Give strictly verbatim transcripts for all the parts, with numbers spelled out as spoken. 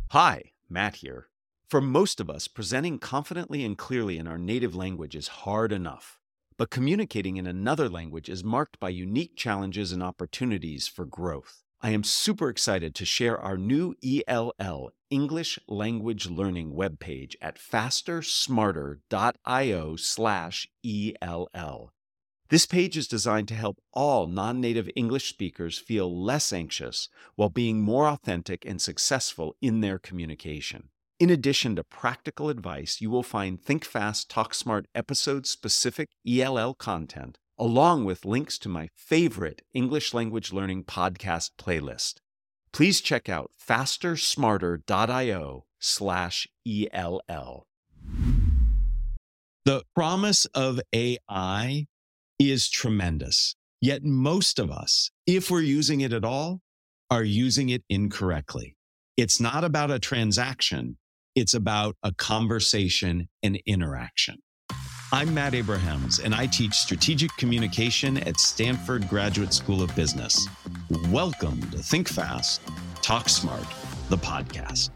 Hi, Matt here. For most of us, presenting confidently and clearly in our native language is hard enough. But communicating in another language is marked by unique challenges and opportunities for growth. I am super excited to share our new E L L, English Language Learning webpage at fastersmarter.io slash ELL. This page is designed to help all non-native English speakers feel less anxious while being more authentic and successful in their communication. In addition to practical advice, you will find Think Fast, Talk Smart episode-specific E L L content, along with links to my favorite English language learning podcast playlist. Please check out fastersmarter.io slash ELL. The promise of A I is tremendous. Yet most of us, if we're using it at all, are using it incorrectly. It's not about a transaction. It's about a conversation and interaction. I'm Matt Abrahams, and I teach strategic communication at Stanford Graduate School of Business. Welcome to Think Fast, Talk Smart, the podcast.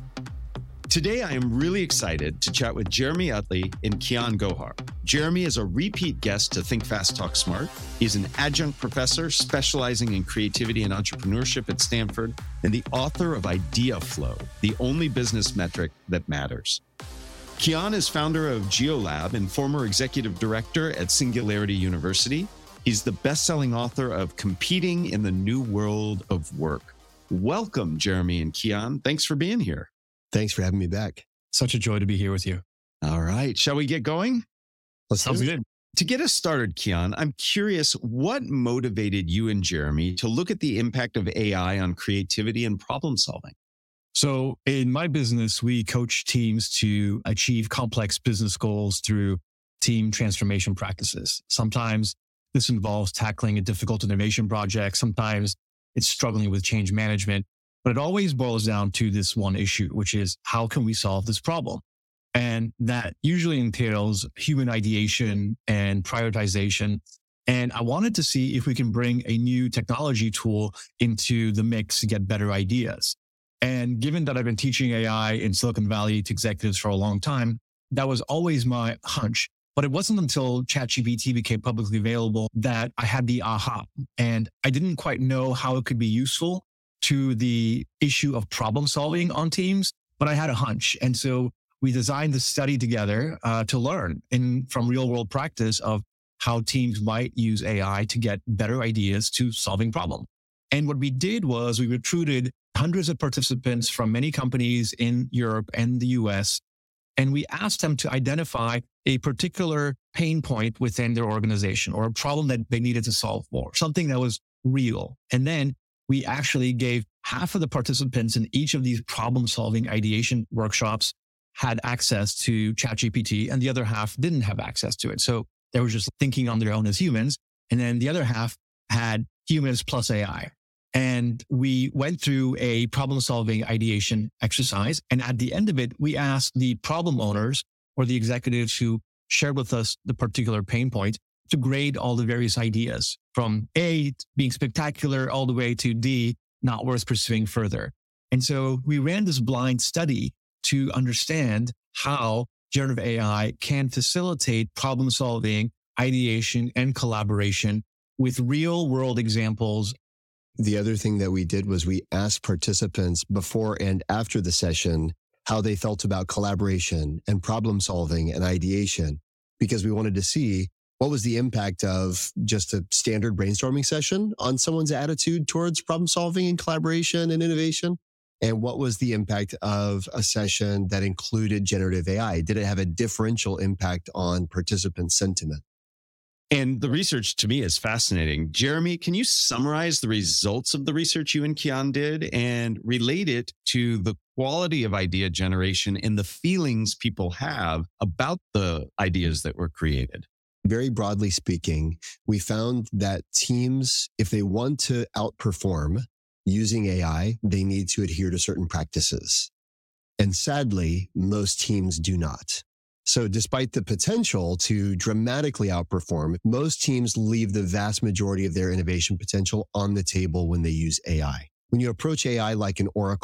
Today, I am really excited to chat with Jeremy Utley and Kian Gohar. Jeremy is a repeat guest to Think Fast, Talk Smart. He's an adjunct professor specializing in creativity and entrepreneurship at Stanford and the author of Idea Flow, the only business metric that matters. Kian is founder of GeoLab and former executive director at Singularity University. He's the best-selling author of Competing in the New World of Work. Welcome, Jeremy and Kian. Thanks for being here. Thanks for having me back. Such a joy to be here with you. All right. Shall we get going? Let's Sounds good. To get us started, Kian, I'm curious, what motivated you and Jeremy to look at the impact of A I on creativity and problem solving? So in my business, we coach teams to achieve complex business goals through team transformation practices. Sometimes this involves tackling a difficult innovation project. Sometimes it's struggling with change management. But it always boils down to this one issue, which is how can we solve this problem? And that usually entails human ideation and prioritization. And I wanted to see if we can bring a new technology tool into the mix to get better ideas. And given that I've been teaching A I in Silicon Valley to executives for a long time, that was always my hunch. But it wasn't until ChatGPT became publicly available that I had the aha. And I didn't quite know how it could be useful to the issue of problem solving on teams, but I had a hunch. And so we designed the study together uh, to learn in from real world practice of how teams might use A I to get better ideas to solving problems. And what we did was we recruited hundreds of participants from many companies in Europe and the U S, and we asked them to identify a particular pain point within their organization or a problem that they needed to solve for, something that was real. And then we actually gave half of the participants in each of these problem-solving ideation workshops had access to ChatGPT, and the other half didn't have access to it. So they were just thinking on their own as humans. And then the other half had humans plus A I. And we went through a problem-solving ideation exercise. And at the end of it, we asked the problem owners or the executives who shared with us the particular pain point to grade all the various ideas from A being spectacular all the way to D, not worth pursuing further. And so we ran this blind study to understand how generative A I can facilitate problem solving, ideation, and collaboration with real world examples. The other thing that we did was we asked participants before and after the session how they felt about collaboration and problem solving and ideation, because we wanted to see what was the impact of just a standard brainstorming session on someone's attitude towards problem solving and collaboration and innovation? And what was the impact of a session that included generative A I? Did it have a differential impact on participant sentiment? And the research to me is fascinating. Jeremy, can you summarize the results of the research you and Kian did and relate it to the quality of idea generation and the feelings people have about the ideas that were created? Very broadly speaking, we found that teams, if they want to outperform using A I, they need to adhere to certain practices. And sadly, most teams do not. So despite the potential to dramatically outperform, most teams leave the vast majority of their innovation potential on the table when they use A I. When you approach A I like an oracle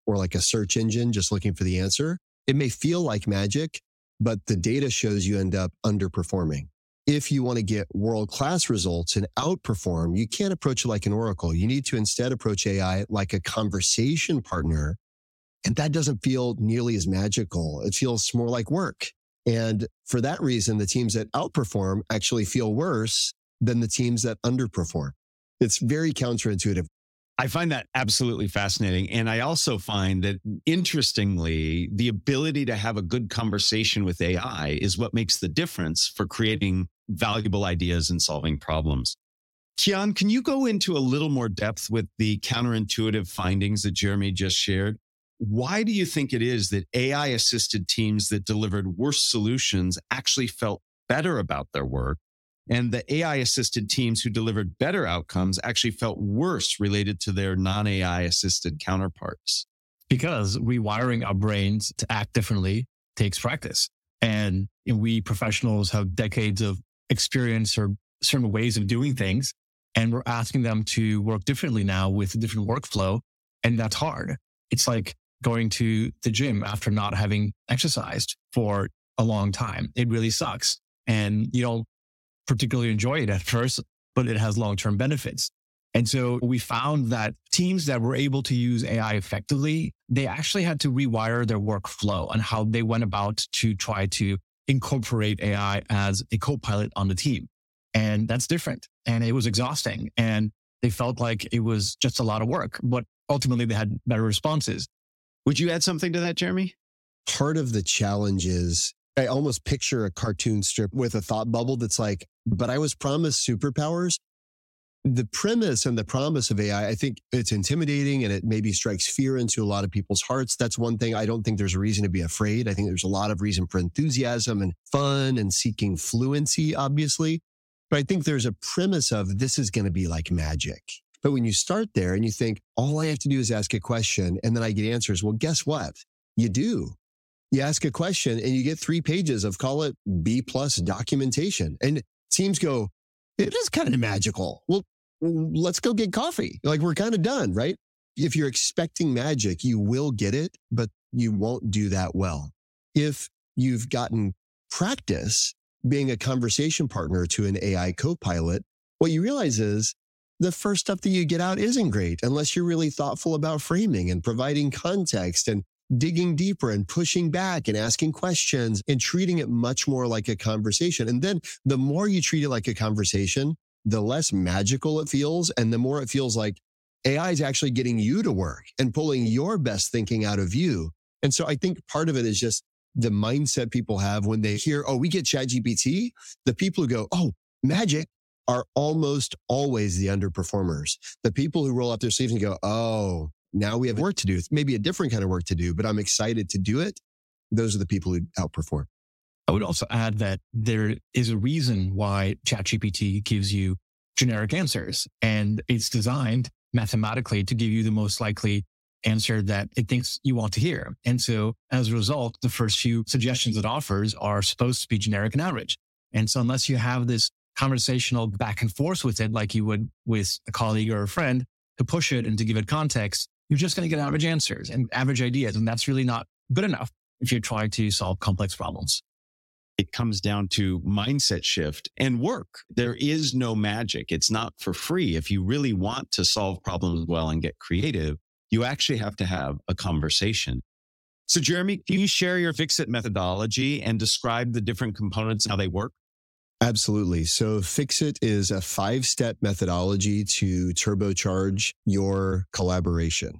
or like a search engine just looking for the answer. It may feel like magic, but the data shows you end up underperforming. If you want to get world-class results and outperform, you can't approach it like an oracle. You need to instead approach A I like a conversation partner. And that doesn't feel nearly as magical. It feels more like work. And for that reason, the teams that outperform actually feel worse than the teams that underperform. It's very counterintuitive. I find that absolutely fascinating. And I also find that, interestingly, the ability to have a good conversation with A I is what makes the difference for creating valuable ideas and solving problems. Kian, can you go into a little more depth with the counterintuitive findings that Jeremy just shared? Why do you think it is that A I-assisted teams that delivered worse solutions actually felt better about their work, and the A I-assisted teams who delivered better outcomes actually felt worse related to their non-A I-assisted counterparts? Because rewiring our brains to act differently takes practice. And you know, we professionals have decades of experience or certain ways of doing things, and we're asking them to work differently now with a different workflow, and that's hard. It's like going to the gym after not having exercised for a long time. It really sucks. And you don't particularly enjoy it at first, but it has long-term benefits. And so we found that teams that were able to use A I effectively, they actually had to rewire their workflow and how they went about to try to incorporate A I as a co-pilot on the team. And that's different. And it was exhausting. And they felt like it was just a lot of work, but ultimately they had better responses. Would you add something to that, Jeremy? Part of the challenge is I almost picture a cartoon strip with a thought bubble that's like, but I was promised superpowers. The premise and the promise of A I, I think it's intimidating and it maybe strikes fear into a lot of people's hearts. That's one thing. I don't think there's a reason to be afraid. I think there's a lot of reason for enthusiasm and fun and seeking fluency, obviously. But I think there's a premise of this is going to be like magic. But when you start there and you think, all I have to do is ask a question and then I get answers. Well, guess what? You do. You ask a question and you get three pages of, call it B plus documentation. And teams go, it is kind of magical. Well, let's go get coffee. Like, we're kind of done, right? If you're expecting magic, you will get it, but you won't do that well. If you've gotten practice being a conversation partner to an A I co-pilot, what you realize is the first stuff that you get out isn't great unless you're really thoughtful about framing and providing context and digging deeper and pushing back and asking questions and treating it much more like a conversation. And then the more you treat it like a conversation, the less magical it feels. And the more it feels like A I is actually getting you to work and pulling your best thinking out of you. And so I think part of it is just the mindset people have when they hear, oh, we get ChatGPT. The people who go, oh, magic, are almost always the underperformers. The people who roll up their sleeves and go, oh, now we have work to do. It's maybe a different kind of work to do, but I'm excited to do it. Those are the people who outperform. I would also add that there is a reason why ChatGPT gives you generic answers, and it's designed mathematically to give you the most likely answer that it thinks you want to hear. And so as a result, the first few suggestions it offers are supposed to be generic and average. And so unless you have this conversational back and forth with it, like you would with a colleague or a friend, to push it and to give it context, you're just going to get average answers and average ideas. And that's really not good enough if you're trying to solve complex problems. It comes down to mindset shift and work. There is no magic. It's not for free. If you really want to solve problems well and get creative, you actually have to have a conversation. So Jeremy, can you share your Fix-It methodology and describe the different components and how they work? Absolutely. So Fix-It is a five-step methodology to turbocharge your collaboration.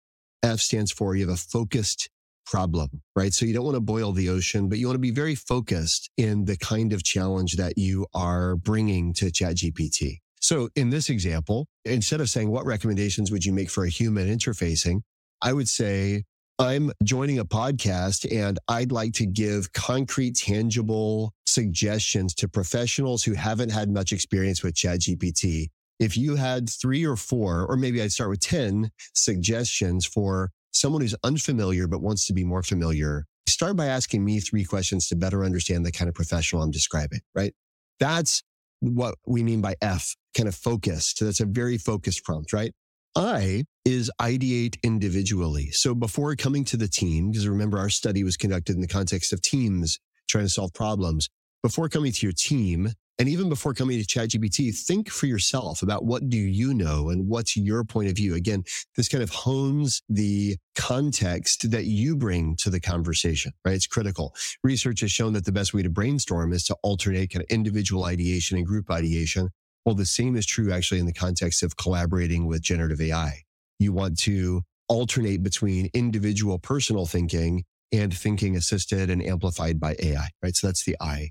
F stands for you have a focused problem, right? So you don't want to boil the ocean, but you want to be very focused in the kind of challenge that you are bringing to ChatGPT. So in this example, instead of saying what recommendations would you make for a human interfacing, I would say, I'm joining a podcast and I'd like to give concrete, tangible suggestions to professionals who haven't had much experience with ChatGPT. If you had three or four, or maybe I'd start with ten suggestions for someone who's unfamiliar but wants to be more familiar, start by asking me three questions to better understand the kind of professional I'm describing, right? That's what we mean by F, kind of focused. So that's a very focused prompt, right? I is ideate individually. So before coming to the team, because remember our study was conducted in the context of teams trying to solve problems. Before coming to your team, and even before coming to ChatGPT, think for yourself about what do you know and what's your point of view. Again, this kind of hones the context that you bring to the conversation, right? It's critical. Research has shown that the best way to brainstorm is to alternate kind of individual ideation and group ideation. Well, the same is true actually in the context of collaborating with generative A I. You want to alternate between individual personal thinking and thinking assisted and amplified by A I, right? So that's the I.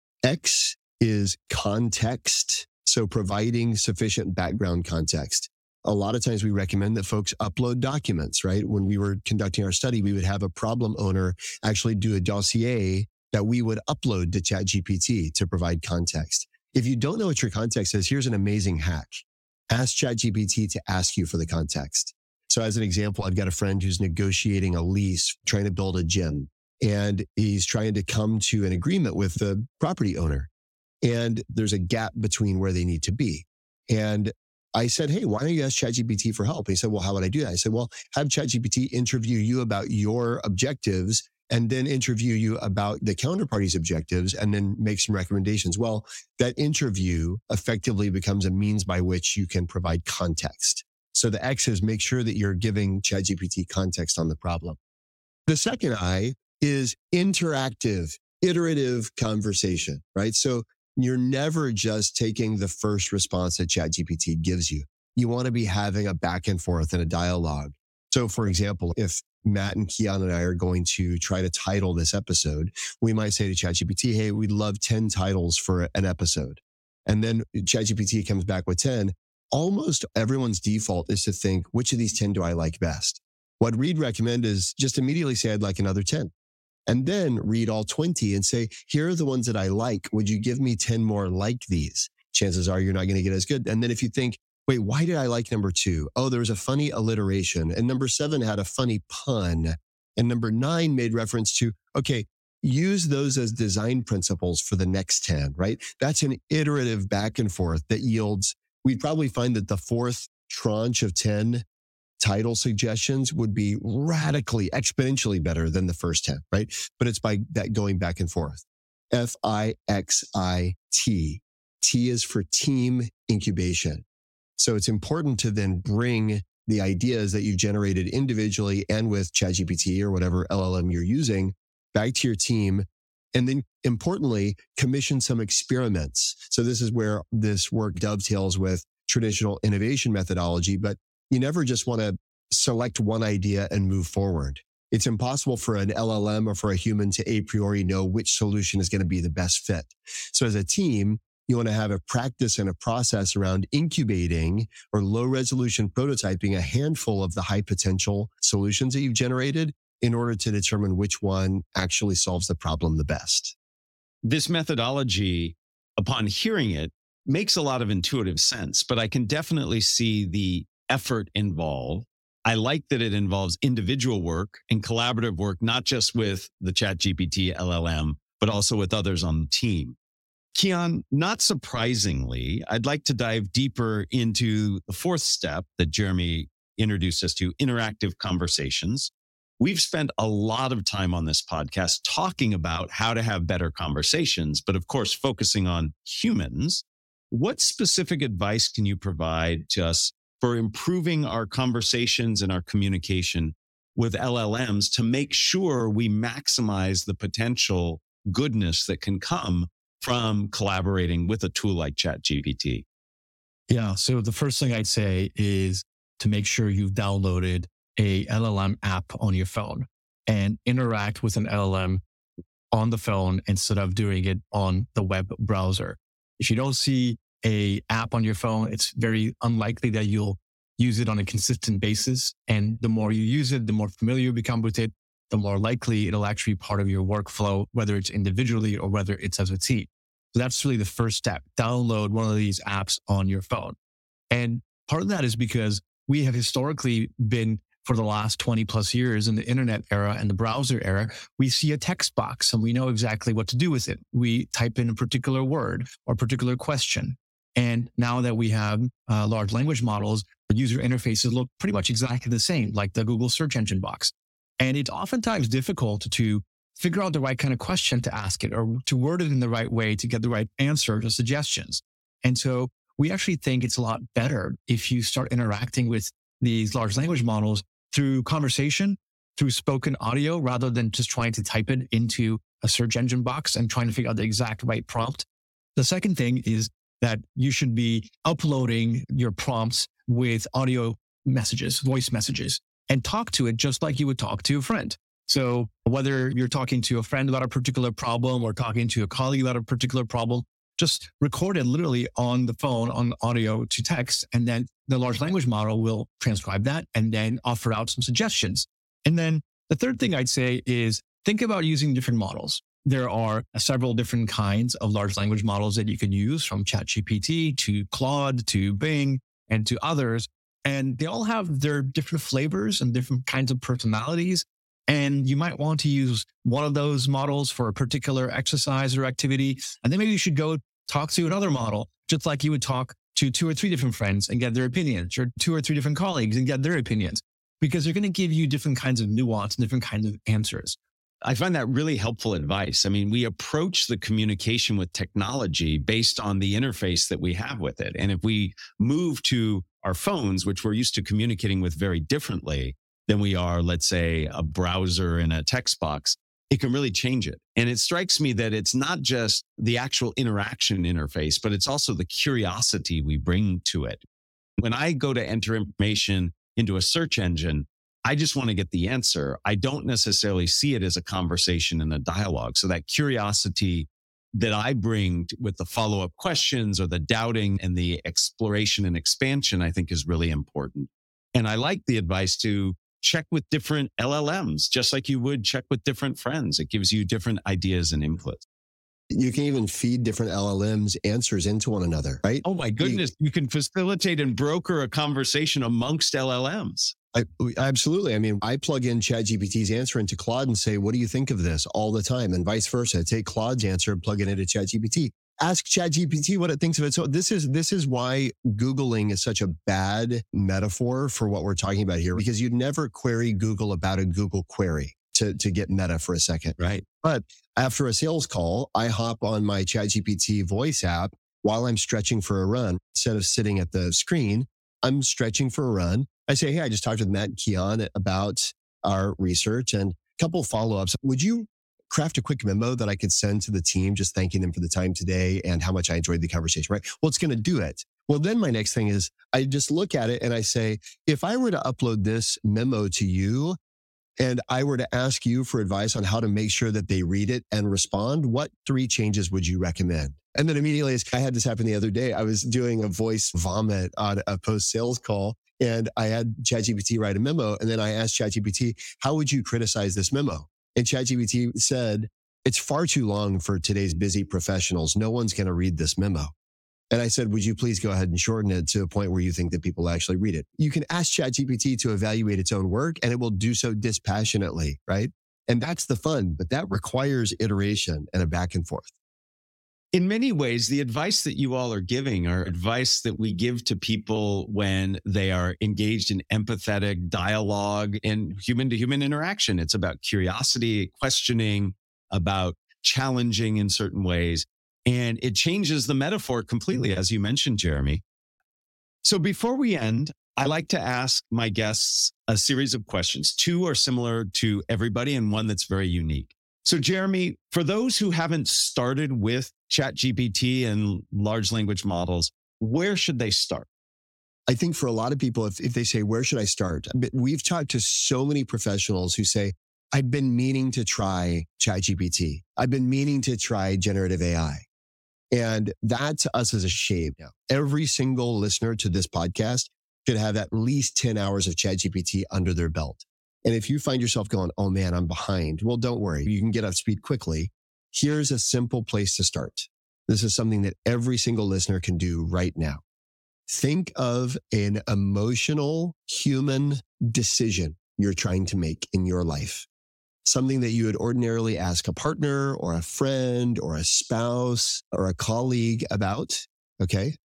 X is context. So providing sufficient background context. A lot of times we recommend that folks upload documents, right? When we were conducting our study, we would have a problem owner actually do a dossier that we would upload to ChatGPT to provide context. If you don't know what your context is, here's an amazing hack. Ask ChatGPT to ask you for the context. So as an example, I've got a friend who's negotiating a lease, trying to build a gym, and he's trying to come to an agreement with the property owner. And there's a gap between where they need to be. And I said, hey, why don't you ask ChatGPT for help? And he said, well, how would I do that? I said, well, have ChatGPT interview you about your objectives and then interview you about the counterparty's objectives and then make some recommendations. Well, that interview effectively becomes a means by which you can provide context. So the X is make sure that you're giving ChatGPT context on the problem. The second I is interactive, iterative conversation, right? So you're never just taking the first response that ChatGPT gives you. You want to be having a back and forth and a dialogue. So for example, if Matt and Kian and I are going to try to title this episode, we might say to ChatGPT, hey, we'd love ten titles for an episode. And then ChatGPT comes back with ten. Almost everyone's default is to think, which of these ten do I like best? What we'd recommend is just immediately say, I'd like another ten. And then read all twenty and say, here are the ones that I like. Would you give me ten more like these? Chances are you're not going to get as good. And then if you think, wait, why did I like number two? Oh, there was a funny alliteration. And number seven had a funny pun. And number nine made reference to, okay, use those as design principles for the next ten, right? That's an iterative back and forth that yields, we'd probably find that the fourth tranche of ten title suggestions would be radically, exponentially better than the first ten, right? But it's by that going back and forth. F I X I T. T is for team incubation. So it's important to then bring the ideas that you've generated individually and with ChatGPT or whatever L L M you're using back to your team. And then importantly, commission some experiments. So this is where this work dovetails with traditional innovation methodology, but you never just want to select one idea and move forward. It's impossible for an L L M or for a human to a priori know which solution is going to be the best fit. So as a team, you want to have a practice and a process around incubating or low resolution prototyping a handful of the high potential solutions that you've generated in order to determine which one actually solves the problem the best. This methodology, upon hearing it, makes a lot of intuitive sense, but I can definitely see the effort involved. I like that it involves individual work and collaborative work, not just with the ChatGPT L L M, but also with others on the team. Kian, not surprisingly, I'd like to dive deeper into the fourth step that Jeremy introduced us to, interactive conversations. We've spent a lot of time on this podcast talking about how to have better conversations, but of course, focusing on humans. What specific advice can you provide to us for improving our conversations and our communication with L L Ms to make sure we maximize the potential goodness that can come from collaborating with a tool like ChatGPT? Yeah. So the first thing I'd say is to make sure you've downloaded a L L M app on your phone and interact with an L L M on the phone instead of doing it on the web browser. If you don't see a app on your phone, it's very unlikely that you'll use it on a consistent basis. And the more you use it, the more familiar you become with it, the more likely it'll actually be part of your workflow, whether it's individually or whether it's as a team. So that's really the first step. Download one of these apps on your phone. And part of that is because we have historically been, for the last twenty plus years in the internet era and the browser era, we see a text box and we know exactly what to do with it. We type in a particular word or a particular question. And now that we have uh, large language models, the user interfaces look pretty much exactly the same, like the Google search engine box. And it's oftentimes difficult to figure out the right kind of question to ask it or to word it in the right way to get the right answers or suggestions. And so we actually think it's a lot better if you start interacting with these large language models through conversation, through spoken audio, rather than just trying to type it into a search engine box and trying to figure out the exact right prompt. The second thing is that you should be uploading your prompts with audio messages, voice messages, and talk to it just like you would talk to a friend. So whether you're talking to a friend about a particular problem or talking to a colleague about a particular problem, just record it literally on the phone, on audio to text, and then the large language model will transcribe that and then offer out some suggestions. And then the third thing I'd say is think about using different models. There are several different kinds of large language models that you can use, from ChatGPT to Claude to Bing and to others. And they all have their different flavors and different kinds of personalities. And you might want to use one of those models for a particular exercise or activity. And then maybe you should go talk to another model, just like you would talk to two or three different friends and get their opinions, or two or three different colleagues and get their opinions, because they're going to give you different kinds of nuance and different kinds of answers. I find that really helpful advice. I mean, we approach the communication with technology based on the interface that we have with it. And if we move to our phones, which we're used to communicating with very differently than we are, let's say, a browser and a text box, it can really change it. And it strikes me that it's not just the actual interaction interface, but it's also the curiosity we bring to it. When I go to enter information into a search engine, I just want to get the answer. I don't necessarily see it as a conversation and a dialogue. So that curiosity that I bring with the follow-up questions or the doubting and the exploration and expansion, I think is really important. And I like the advice to check with different L L Ms, just like you would check with different friends. It gives you different ideas and inputs. You can even feed different L L Ms answers into one another, right? Oh my goodness. You, you can facilitate and broker a conversation amongst L L Ms. I, absolutely. I mean, I plug in ChatGPT's answer into Claude and say, what do you think of this, all the time? And vice versa. Take Claude's answer and plug it into ChatGPT. Ask ChatGPT what it thinks of it. So this is this is why Googling is such a bad metaphor for what we're talking about here, because you'd never query Google about a Google query, to, to get meta for a second. Right. But after a sales call, I hop on my ChatGPT voice app while I'm stretching for a run. Instead of sitting at the screen, I'm stretching for a run. I say, hey, I just talked with Matt Keon about our research and a couple of follow-ups. Would you craft a quick memo that I could send to the team, just thanking them for the time today and how much I enjoyed the conversation, right? Well, it's going to do it. Well, then my next thing is I just look at it and I say, if I were to upload this memo to you and I were to ask you for advice on how to make sure that they read it and respond, what three changes would you recommend? And then immediately, I had this happen the other day. I was doing a voice vomit on a post-sales call, and I had ChatGPT write a memo. And then I asked ChatGPT, how would you criticize this memo? And ChatGPT said, it's far too long for today's busy professionals. No one's going to read this memo. And I said, would you please go ahead and shorten it to a point where you think that people actually read it? You can ask ChatGPT to evaluate its own work, and it will do so dispassionately, right? And that's the fun, but that requires iteration and a back and forth. In many ways, the advice that you all are giving are advice that we give to people when they are engaged in empathetic dialogue and human to human interaction. It's about curiosity, questioning, about challenging in certain ways. And it changes the metaphor completely, as you mentioned, Jeremy. So before we end, I like to ask my guests a series of questions. Two are similar to everybody and one that's very unique. So Jeremy, for those who haven't started with ChatGPT and large language models, where should they start? I think for a lot of people, if, if they say, where should I start? We've talked to so many professionals who say, I've been meaning to try ChatGPT. I've been meaning to try generative A I. And that to us is a shame. Yeah. Every single listener to this podcast should have at least ten hours of ChatGPT under their belt. And if you find yourself going, oh man, I'm behind. Well, don't worry. You can get up to speed quickly. Here's a simple place to start. This is something that every single listener can do right now. Think of an emotional human decision you're trying to make in your life. Something that you would ordinarily ask a partner or a friend or a spouse or a colleague about. Okay.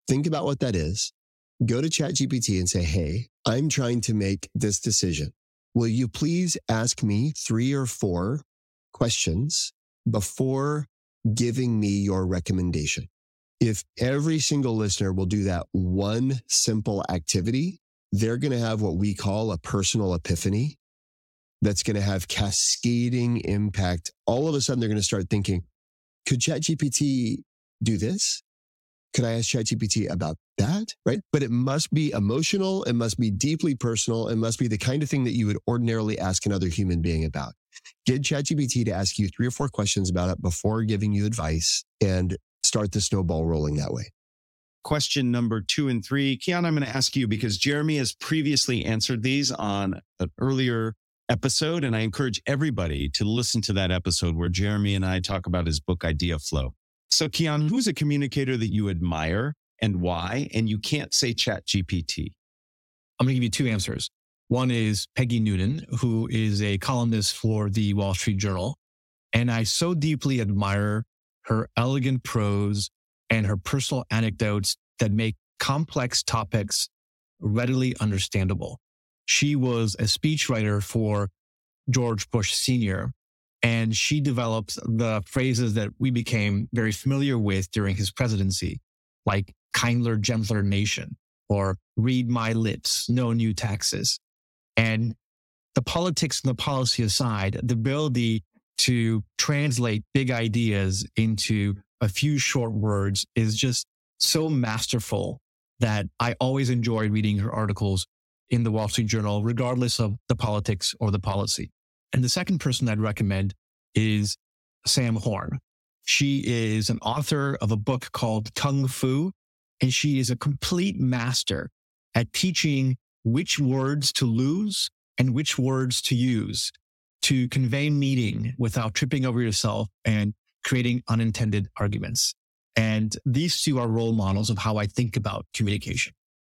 think about what that is. Go to ChatGPT and say, hey, I'm trying to make this decision. Will you please ask me three or four questions before giving me your recommendation? If every single listener will do that one simple activity, they're going to have what we call a personal epiphany that's going to have cascading impact. All of a sudden, they're going to start thinking, could ChatGPT do this? Could I ask ChatGPT about that? Right? But it must be emotional. It must be deeply personal. It must be the kind of thing that you would ordinarily ask another human being about. Get ChatGPT to ask you three or four questions about it before giving you advice and start the snowball rolling that way. Question number two and three. Kian, I'm going to ask you because Jeremy has previously answered these on an earlier episode, and I encourage everybody to listen to that episode where Jeremy and I talk about his book, Idea Flow. So Kian, who's a communicator that you admire and why? And you can't say ChatGPT. I'm going to give you two answers. One is Peggy Noonan, who is a columnist for the Wall Street Journal. And I so deeply admire her elegant prose and her personal anecdotes that make complex topics readily understandable. She was a speechwriter for George Bush Senior, and she developed the phrases that we became very familiar with during his presidency, like kindler, gentler nation, or read my lips, no new taxes. And the politics and the policy aside, the ability to translate big ideas into a few short words is just so masterful that I always enjoy reading her articles in the Wall Street Journal, regardless of the politics or the policy. And the second person I'd recommend is Sam Horn. She is an author of a book called Kung Fu, and she is a complete master at teaching which words to lose and which words to use to convey meaning without tripping over yourself and creating unintended arguments. And these two are role models of how I think about communication.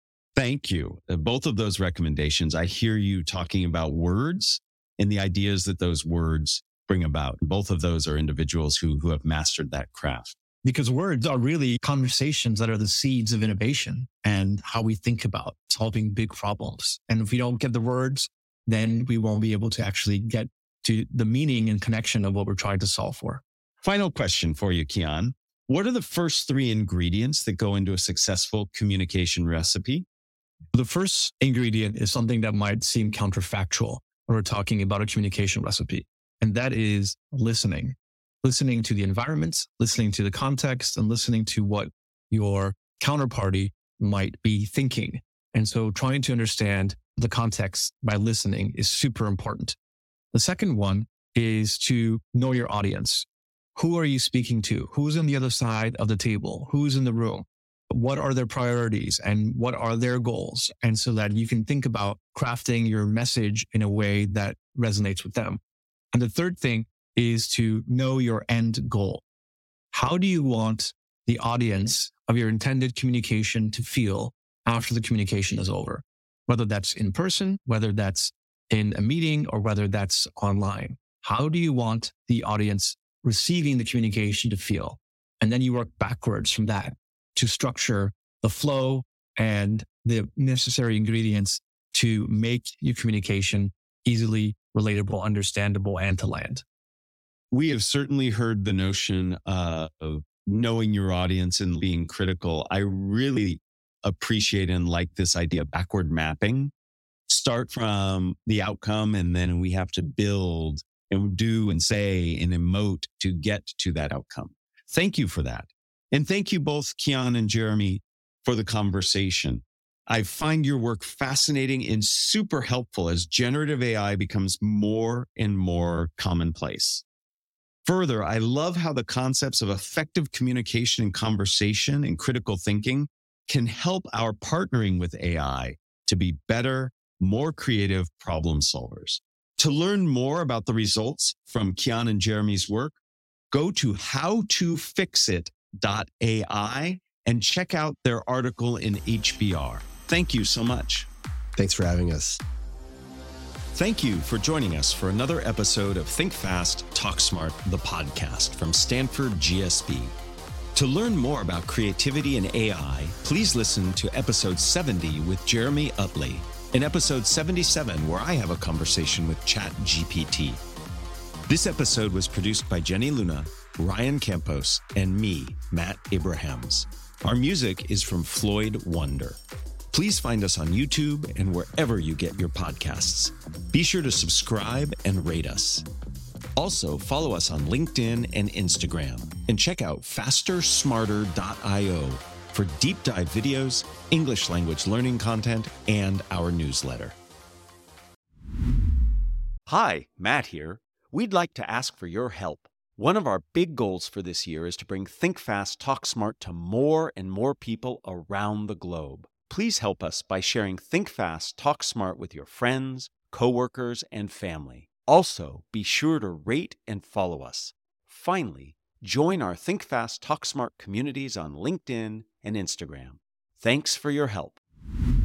Thank you. Uh, Both of those recommendations, I hear you talking about words and the ideas that those words bring about. Both of those are individuals who, who have mastered that craft. Because words are really conversations that are the seeds of innovation and how we think about solving big problems. And if we don't get the words, then we won't be able to actually get to the meaning and connection of what we're trying to solve for. Final question for you, Kian. What are the first three ingredients that go into a successful communication recipe? The first ingredient is something that might seem counterfactual when we're talking about a communication recipe, and that is listening. Listening to the environment, listening to the context, and listening to what your counterparty might be thinking. And so trying to understand the context by listening is super important. The second one is to know your audience. Who are you speaking to? Who's on the other side of the table? Who's in the room? What are their priorities and what are their goals? And so that you can think about crafting your message in a way that resonates with them. And the third thing is to know your end goal. How do you want the audience of your intended communication to feel after the communication is over? Whether that's in person, whether that's in a meeting, or whether that's online. How do you want the audience receiving the communication to feel? And then you work backwards from that to structure the flow and the necessary ingredients to make your communication easily relatable, understandable, and to land. We have certainly heard the notion uh, of knowing your audience and being critical. I really appreciate and like this idea of backward mapping. Start from the outcome, and then we have to build and do and say and emote to get to that outcome. Thank you for that. And thank you both, Kian and Jeremy, for the conversation. I find your work fascinating and super helpful as generative A I becomes more and more commonplace. Further, I love how the concepts of effective communication and conversation and critical thinking can help our partnering with A I to be better, more creative problem solvers. To learn more about the results from Kian and Jeremy's work, go to how to fix it dot A I and check out their article in H B R. Thank you so much. Thanks for having us. Thank you for joining us for another episode of Think Fast, Talk Smart, the podcast from Stanford G S B. To learn more about creativity and A I, please listen to episode seventy with Jeremy Utley and episode seventy-seven, where I have a conversation with ChatGPT. This episode was produced by Jenny Luna, Ryan Campos, and me, Matt Abrahams. Our music is from Floyd Wonder. Please find us on YouTube and wherever you get your podcasts. Be sure to subscribe and rate us. Also, follow us on LinkedIn and Instagram, and check out faster smarter dot io for deep dive videos, English language learning content, and our newsletter. Hi, Matt here. We'd like to ask for your help. One of our big goals for this year is to bring Think Fast, Talk Smart to more and more people around the globe. Please help us by sharing Think Fast, Talk Smart with your friends, coworkers, and family. Also, be sure to rate and follow us. Finally, join our Think Fast, Talk Smart communities on LinkedIn and Instagram. Thanks for your help.